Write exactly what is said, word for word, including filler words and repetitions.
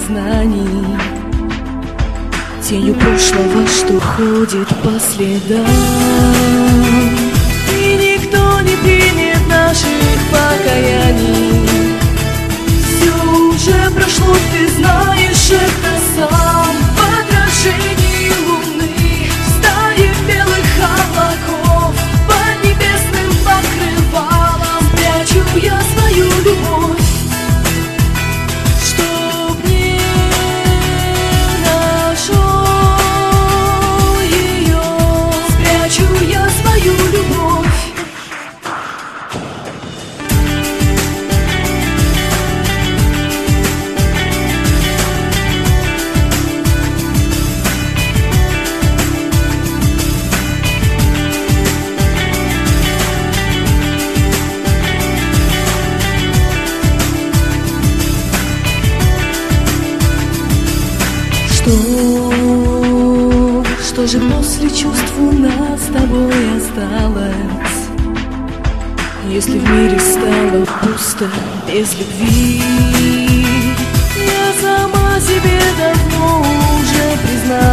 признаний, тенью прошлого, что ходит по следам. И никто не примет наших покаяний. Все уже прошло, ты знаешь это сам. В отражении луны, в стае белых облаков, под небесным покрывалом прячу я свою любовь. Что, что же после чувств у нас с тобой осталось, если в мире стало пусто без любви? Я сама себе давно уже призналась.